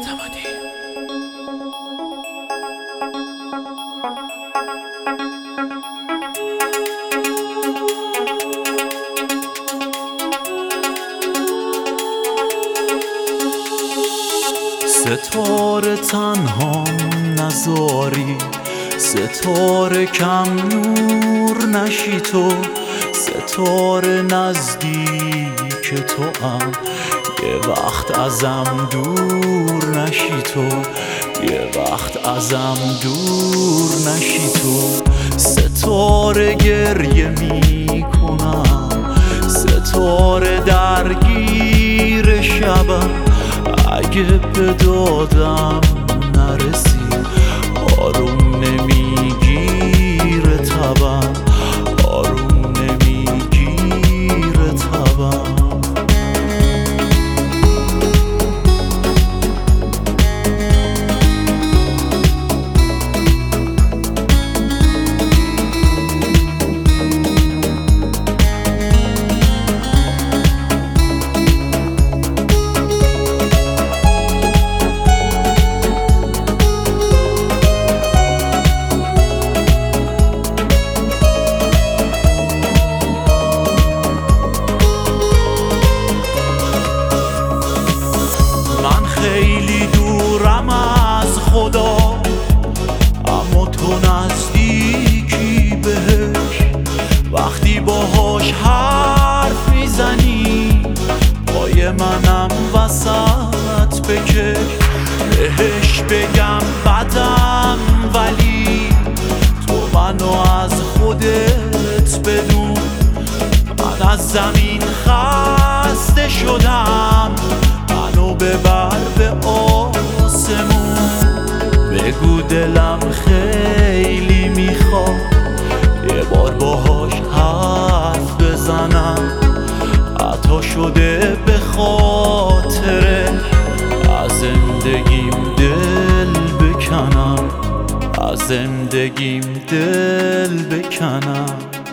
اعتمادی. ستاره تنها نذاری، ستاره کم نور نشی تو، ستاره نزدیک تو ام یه وقت ازم دور نشی تو، یه وقت ازم دور نشی تو. ستاره گریه می کنم، ستاره درگیر شبم، اگه به دادم نرسی آروم نمیگیره تبم، آروم نمیگیره تبم. خیلی دورم از خدا، اما تو نزدیکی بهش. وقتی باهاش حرف میزنی پای منم وسط بکش. بهش بگم بدم ولی تو منو از خودت بدون. من از زمین خسته شدم، منو ببر به آسمون. بگو دلم خیلی میخواد یه بار باهاش حرف بزنم، عطا شده به خاطرش از زندگیم دل بکنم، از زندگیم دل بکنم.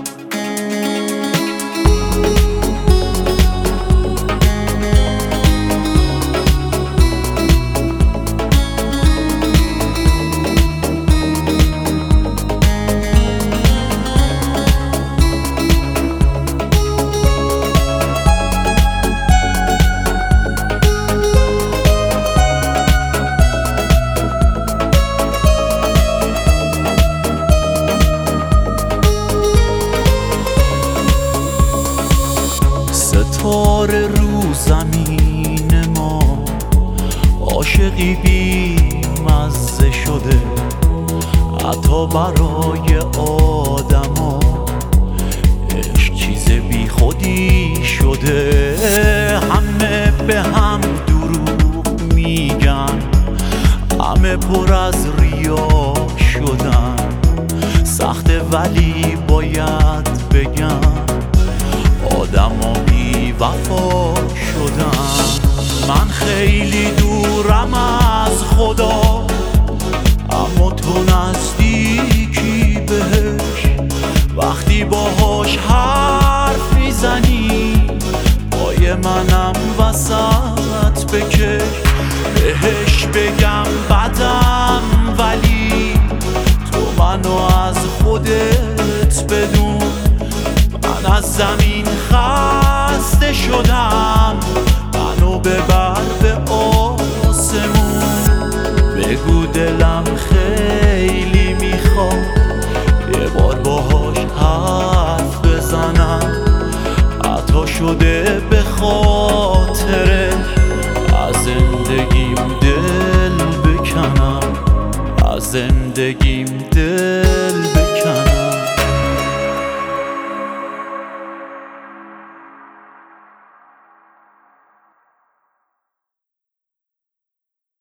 ستاره رو زمین ما عاشقی بی مزه شده، حتی برای آدما عشق چیز بی خودی شده. همه به هم دروغ میگن، همه پر از ریا شدن، سخته ولی باید بگم آدما بی وفا شدن. من خیلی دورم از خدا، اما تو نزدیکی بهش. وقتی باهاش حرف میزنی پای منم وسط بکش. بهش بگم بدم ولی تو منو از خودت بدون. من از زمین خسته شدم، منو ببر به آسمون. بگو دلم خیلی میخواد یه بار باهاش حرف بزنم، عطا شده به خاطرش از زندگیم دل بکنم، از زندگیم دل